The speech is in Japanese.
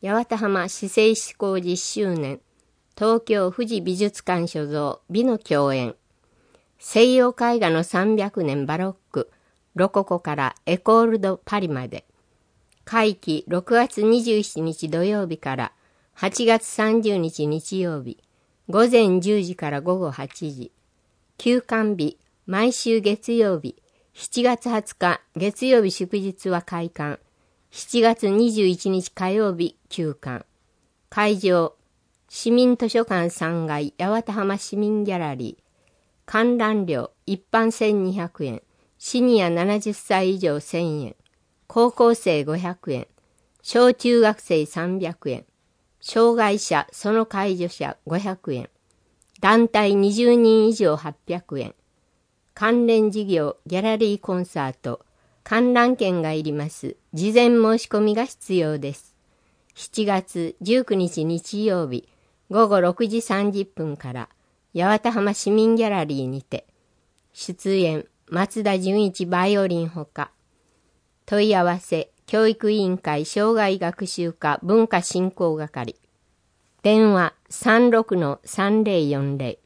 八幡浜市政施行10周年、東京富士美術館所蔵美の共演、西洋絵画の300年バロック、ロココからエコール・ド・パリまで、会期6月27日土曜日から8月30日日曜日、午前10時から午後8時、休館日、毎週月曜日、7月20日月曜日祝日は開館、7月21日火曜日休館。会場、市民図書館3階八幡浜市民ギャラリー。観覧料、一般1200円、シニア70歳以上1000円、高校生500円、小中学生300円、障害者その介助者500円、団体20人以上800円、関連事業ギャラリーコンサート、観覧券がいります。事前申し込みが必要です。7月19日日曜日午後6時30分から八幡浜市民ギャラリーにて、出演松田純一バイオリンほか、問い合わせ教育委員会生涯学習課文化振興係、電話 36-3040